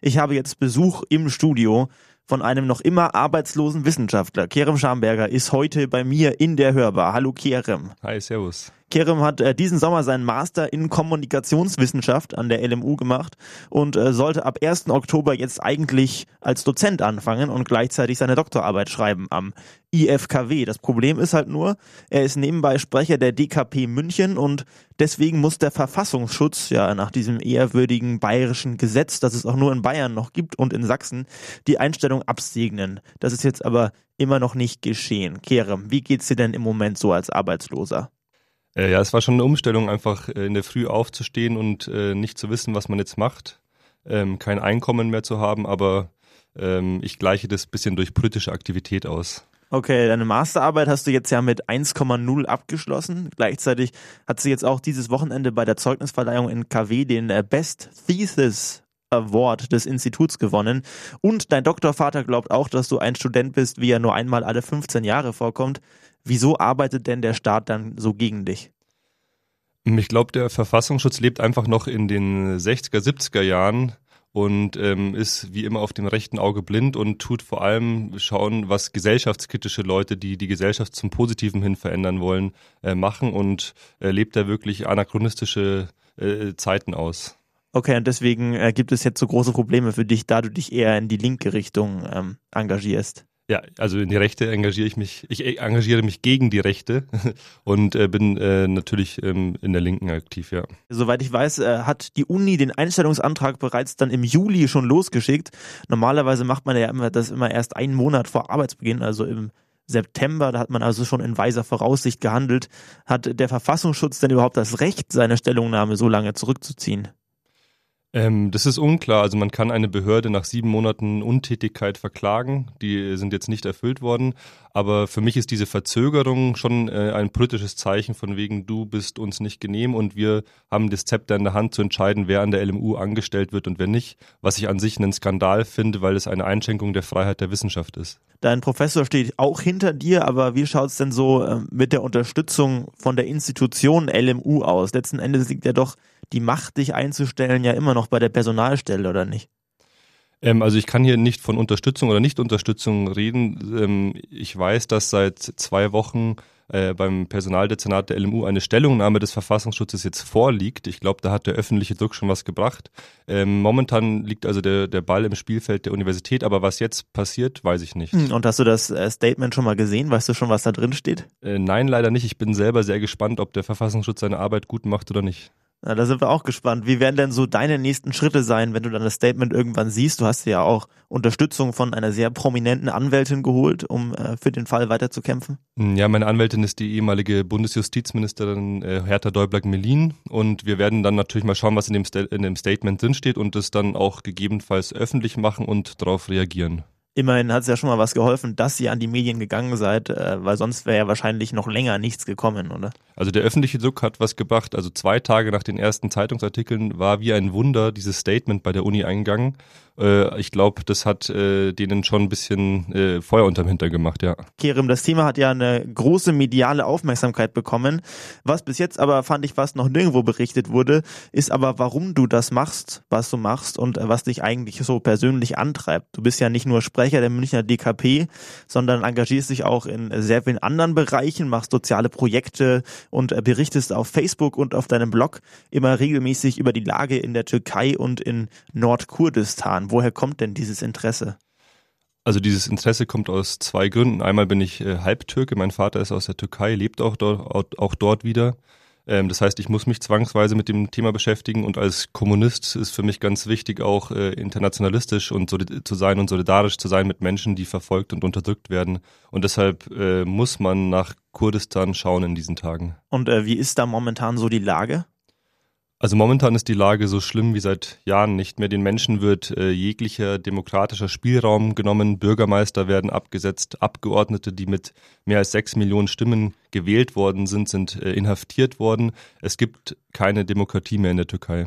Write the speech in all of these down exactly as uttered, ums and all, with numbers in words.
Ich habe jetzt Besuch im Studio von einem noch immer arbeitslosen Wissenschaftler. Kerem Schamberger ist heute bei mir in der Hörbar. Hallo Kerem. Hi, servus. Kerem hat äh, diesen Sommer seinen Master in Kommunikationswissenschaft an der L M U gemacht und äh, sollte ab ersten Oktober jetzt eigentlich als Dozent anfangen und gleichzeitig seine Doktorarbeit schreiben am I F K W. Das Problem ist halt nur, er ist nebenbei Sprecher der D K P München und deswegen muss der Verfassungsschutz ja nach diesem ehrwürdigen bayerischen Gesetz, das es auch nur in Bayern noch gibt und in Sachsen, die Einstellung absegnen. Das ist jetzt aber immer noch nicht geschehen. Kerem, wie geht's dir denn im Moment so als Arbeitsloser? Äh, ja, es war schon eine Umstellung, einfach äh, in der Früh aufzustehen und äh, nicht zu wissen, was man jetzt macht, ähm, kein Einkommen mehr zu haben, aber ähm, ich gleiche das ein bisschen durch politische Aktivität aus. Okay, deine Masterarbeit hast du jetzt ja mit eins Komma null abgeschlossen. Gleichzeitig hat sie jetzt auch dieses Wochenende bei der Zeugnisverleihung in K W den Best Thesis Award des Instituts gewonnen. Und dein Doktorvater glaubt auch, dass du ein Student bist, wie er nur einmal alle fünfzehn Jahre vorkommt. Wieso arbeitet denn der Staat dann so gegen dich? Ich glaube, der Verfassungsschutz lebt einfach noch in den sechziger, siebziger Jahren und ähm, ist wie immer auf dem rechten Auge blind und tut vor allem schauen, was gesellschaftskritische Leute, die die Gesellschaft zum Positiven hin verändern wollen, äh, machen und äh, lebt da wirklich anachronistische äh, Zeiten aus. Okay, und deswegen äh, gibt es jetzt so große Probleme für dich, da du dich eher in die linke Richtung ähm, engagierst. Ja, also in die Rechte engagiere ich mich, ich engagiere mich gegen die Rechte und äh, bin äh, natürlich ähm, in der Linken aktiv, ja. Soweit ich weiß, äh, hat die Uni den Einstellungsantrag bereits dann im Juli schon losgeschickt. Normalerweise macht man ja immer das immer erst einen Monat vor Arbeitsbeginn, also im September, da hat man also schon in weiser Voraussicht gehandelt. Hat der Verfassungsschutz denn überhaupt das Recht, seine Stellungnahme so lange zurückzuziehen? Ähm, das ist unklar. Also man kann eine Behörde nach sieben Monaten Untätigkeit verklagen. Die sind jetzt nicht erfüllt worden. Aber für mich ist diese Verzögerung schon äh, ein politisches Zeichen von wegen, du bist uns nicht genehm und wir haben das Zepter in der Hand zu entscheiden, wer an der L M U angestellt wird und wer nicht. Was ich an sich einen Skandal finde, weil es eine Einschränkung der Freiheit der Wissenschaft ist. Dein Professor steht auch hinter dir, aber wie schaut es denn so äh, mit der Unterstützung von der Institution L M U aus? Letzten Endes liegt ja doch die Macht, dich einzustellen, ja immer noch bei der Personalstelle, oder nicht? Ähm, also ich kann hier nicht von Unterstützung oder Nicht-Unterstützung reden. Ähm, ich weiß, dass seit zwei Wochen äh, beim Personaldezernat der L M U eine Stellungnahme des Verfassungsschutzes jetzt vorliegt. Ich glaube, da hat der öffentliche Druck schon was gebracht. Ähm, momentan liegt also der, der Ball im Spielfeld der Universität, aber was jetzt passiert, weiß ich nicht. Und hast du das äh, Statement schon mal gesehen? Weißt du schon, was da drin steht? Äh, nein, leider nicht. Ich bin selber sehr gespannt, ob der Verfassungsschutz seine Arbeit gut macht oder nicht. Na, da sind wir auch gespannt. Wie werden denn so deine nächsten Schritte sein, wenn du dann das Statement irgendwann siehst? Du hast ja auch Unterstützung von einer sehr prominenten Anwältin geholt, um äh, für den Fall weiterzukämpfen. Ja, meine Anwältin ist die ehemalige Bundesjustizministerin äh, Hertha Däubler-Melin und wir werden dann natürlich mal schauen, was in dem, Sta- in dem Statement drinsteht und das dann auch gegebenenfalls öffentlich machen und darauf reagieren. Immerhin hat es ja schon mal was geholfen, dass ihr an die Medien gegangen seid, äh, weil sonst wäre ja wahrscheinlich noch länger nichts gekommen, oder? Also der öffentliche Druck hat was gebracht. Also zwei Tage nach den ersten Zeitungsartikeln war wie ein Wunder dieses Statement bei der Uni eingegangen. Äh, ich glaube, das hat äh, denen schon ein bisschen äh, Feuer unterm Hintern gemacht, ja. Kerem, das Thema hat ja eine große mediale Aufmerksamkeit bekommen. Was bis jetzt aber, fand ich, fast noch nirgendwo berichtet wurde, ist aber, warum du das machst, was du machst und äh, was dich eigentlich so persönlich antreibt. Du bist ja nicht nur Sprecher der Münchner D K P, sondern engagierst dich auch in sehr vielen anderen Bereichen, machst soziale Projekte und äh, berichtest auf Facebook und auf deinem Blog immer regelmäßig über die Lage in der Türkei und in Nordkurdistan. Woher kommt denn dieses Interesse? Also dieses Interesse kommt aus zwei Gründen. Einmal bin ich äh, Halbtürke, mein Vater ist aus der Türkei, lebt auch dort, auch dort wieder. Ähm, das heißt, ich muss mich zwangsweise mit dem Thema beschäftigen und als Kommunist ist für mich ganz wichtig auch äh, internationalistisch und solid- zu sein und solidarisch zu sein mit Menschen, die verfolgt und unterdrückt werden. Und deshalb äh, muss man nach Kurdistan schauen in diesen Tagen. Und äh, wie ist da momentan so die Lage? Also momentan ist die Lage so schlimm wie seit Jahren nicht mehr. Den Menschen wird äh, jeglicher demokratischer Spielraum genommen. Bürgermeister werden abgesetzt. Abgeordnete, die mit mehr als sechs Millionen Stimmen gewählt worden sind, sind äh, inhaftiert worden. Es gibt keine Demokratie mehr in der Türkei.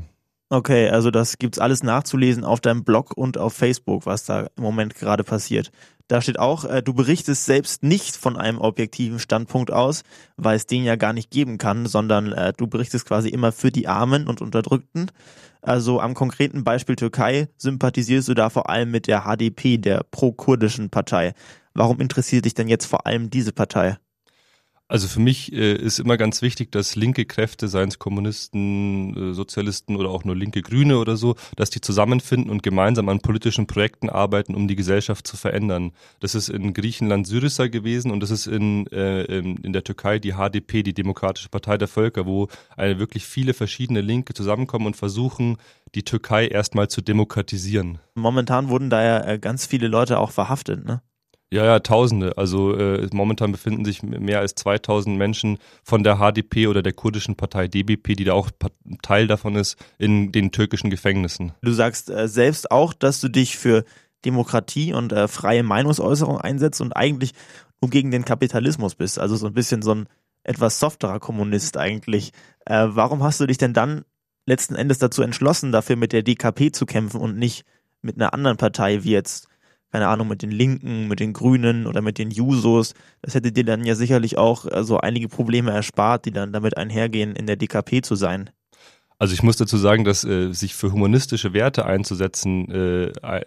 Okay, also das gibt's alles nachzulesen auf deinem Blog und auf Facebook, was da im Moment gerade passiert. Da steht auch, äh, du berichtest selbst nicht von einem objektiven Standpunkt aus, weil es den ja gar nicht geben kann, sondern äh, du berichtest quasi immer für die Armen und Unterdrückten. Also am konkreten Beispiel Türkei sympathisierst du da vor allem mit der H D P, der pro-kurdischen Partei. Warum interessiert dich denn jetzt vor allem diese Partei? Also für mich äh, ist immer ganz wichtig, dass linke Kräfte, seien es Kommunisten, äh, Sozialisten oder auch nur linke Grüne oder so, dass die zusammenfinden und gemeinsam an politischen Projekten arbeiten, um die Gesellschaft zu verändern. Das ist in Griechenland Syriza gewesen und das ist in, äh, in, in der Türkei die H D P, die Demokratische Partei der Völker, wo eine wirklich viele verschiedene Linke zusammenkommen und versuchen, die Türkei erstmal zu demokratisieren. Momentan wurden da ja äh, ganz viele Leute auch verhaftet, ne? Ja, ja, Tausende. Also äh, momentan befinden sich mehr als zweitausend Menschen von der H D P oder der kurdischen Partei D B P, die da auch Teil davon ist, in den türkischen Gefängnissen. Du sagst äh, selbst auch, dass du dich für Demokratie und äh, freie Meinungsäußerung einsetzt und eigentlich nur gegen den Kapitalismus bist. Also so ein bisschen so ein etwas softerer Kommunist eigentlich. Äh, warum hast du dich denn dann letzten Endes dazu entschlossen, dafür mit der D K P zu kämpfen und nicht mit einer anderen Partei wie jetzt, keine Ahnung, mit den Linken, mit den Grünen oder mit den Jusos? Das hätte dir dann ja sicherlich auch äh, so einige Probleme erspart, die dann damit einhergehen, in der D K P zu sein. Also ich muss dazu sagen, dass äh, sich für humanistische Werte einzusetzen äh, äh,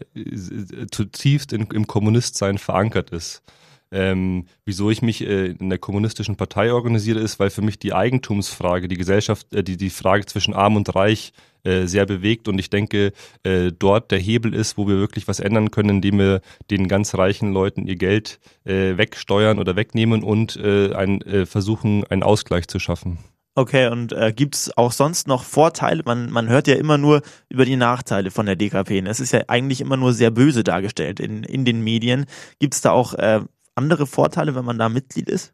zutiefst in, im Kommunistsein verankert ist. Ähm, wieso ich mich äh, in der kommunistischen Partei organisiere, ist, weil für mich die Eigentumsfrage, die Gesellschaft, äh, die die Frage zwischen Arm und Reich äh, sehr bewegt und ich denke, äh, dort der Hebel ist, wo wir wirklich was ändern können, indem wir den ganz reichen Leuten ihr Geld äh, wegsteuern oder wegnehmen und äh, ein, äh, versuchen, einen Ausgleich zu schaffen. Okay, und äh, gibt's auch sonst noch Vorteile? Man, man hört ja immer nur über die Nachteile von der D K P. Es ist ja eigentlich immer nur sehr böse dargestellt in, in den Medien. Gibt's da auch äh, andere Vorteile, wenn man da Mitglied ist?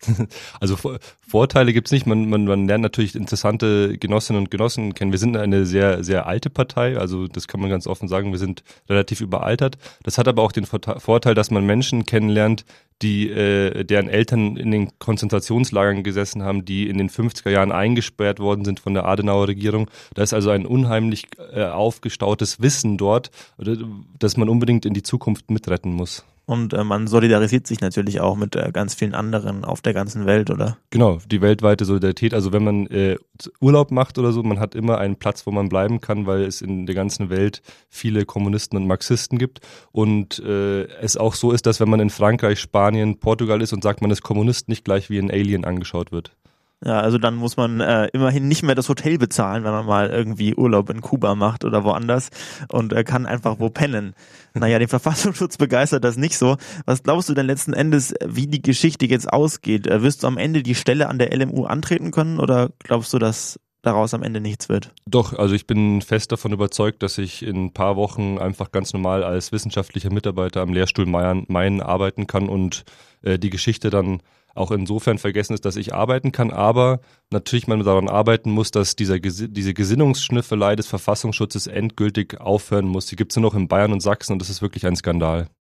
Also Vorteile gibt's nicht. Man, man, man lernt natürlich interessante Genossinnen und Genossen kennen. Wir sind eine sehr, sehr alte Partei, also das kann man ganz offen sagen. Wir sind relativ überaltert. Das hat aber auch den Vorteil, dass man Menschen kennenlernt, die äh, deren Eltern in den Konzentrationslagern gesessen haben, die in den fünfziger Jahren eingesperrt worden sind von der Adenauer Regierung. Da ist also ein unheimlich äh, aufgestautes Wissen dort, das man unbedingt in die Zukunft mitretten muss. Und äh, man solidarisiert sich natürlich auch mit äh, ganz vielen anderen auf der ganzen Welt, oder? Genau, die weltweite Solidarität. Also wenn man äh, Urlaub macht oder so, man hat immer einen Platz, wo man bleiben kann, weil es in der ganzen Welt viele Kommunisten und Marxisten gibt. Und äh, es auch so ist, dass wenn man in Frankreich, Spanien, Portugal ist und sagt, man ist Kommunist, nicht gleich wie ein Alien angeschaut wird. Ja, also dann muss man äh, immerhin nicht mehr das Hotel bezahlen, wenn man mal irgendwie Urlaub in Kuba macht oder woanders und äh, kann einfach wo pennen. Naja, den Verfassungsschutz begeistert das nicht so. Was glaubst du denn letzten Endes, wie die Geschichte jetzt ausgeht? Äh, wirst du am Ende die Stelle an der L M U antreten können oder glaubst du, dass daraus am Ende nichts wird? Doch, also ich bin fest davon überzeugt, dass ich in ein paar Wochen einfach ganz normal als wissenschaftlicher Mitarbeiter am Lehrstuhl Mayen arbeiten kann und äh, die Geschichte dann auch insofern vergessen ist, dass ich arbeiten kann, aber natürlich man daran arbeiten muss, dass dieser, diese Gesinnungsschnüffelei des Verfassungsschutzes endgültig aufhören muss. Die gibt es nur noch in Bayern und Sachsen und das ist wirklich ein Skandal.